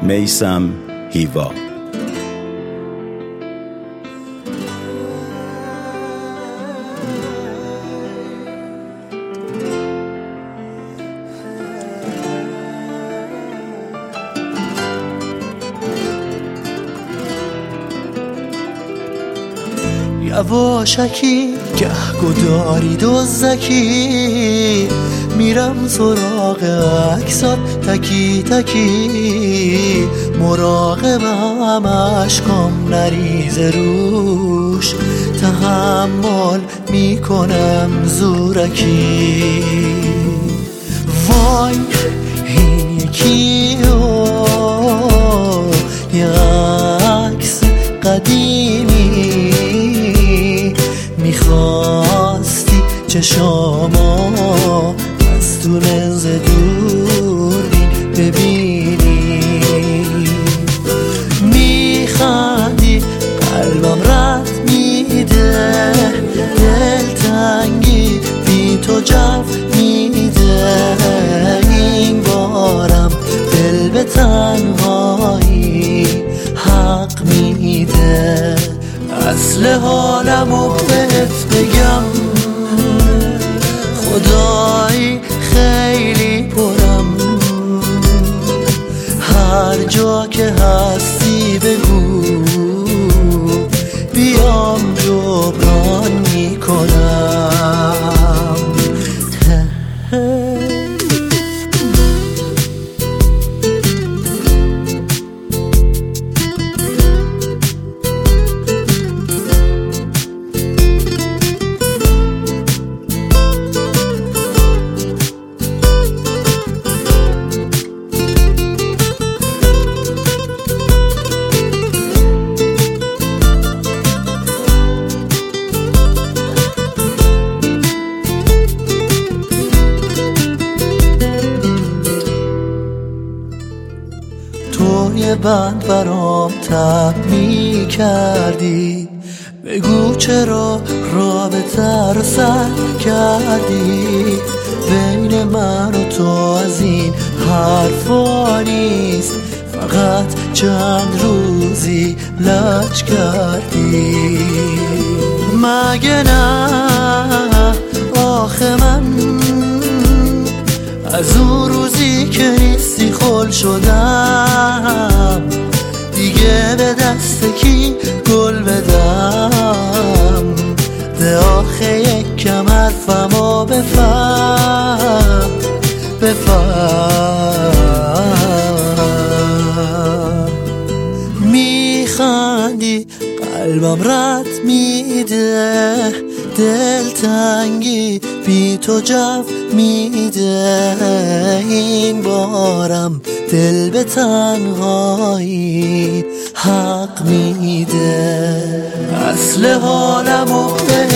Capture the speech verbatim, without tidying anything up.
میثم هیوا. یواشکی گهگداری دزدکی، میرم سراغ عکسات تکی تکی، مراقبم اشکام نریزه روش، تحمل میکنم زورکی. وای این یکی یه عکس قدیمی، میخواستی چشامو از تو لنز دوربین ببینی، میخندی قلبم رد میده، دلتنگی بی تو جو میده، این بارم دل به تنهایی حق میده. اصل حالمو بهت بگم، خدایی خیلی پرم، هر جا که هستی بگو بیام جبران میکنم. یه بند برام تب می کردی، بگو چرا رابطه رو سر کردی، بین من و تو از این حرفا نیست، فقط چند روزی لج کردی. مگه نه آخه من از اون روزی که نیستی خل شدم، دیگه به دست کی گل بدم؟ ده آخه یک کم حرفمو بفهم بفهم. میخندی قلبم رد میده، دلتنگی بی تو جو میده، این بارم دل به تنهایی حق میده. اصل حالمو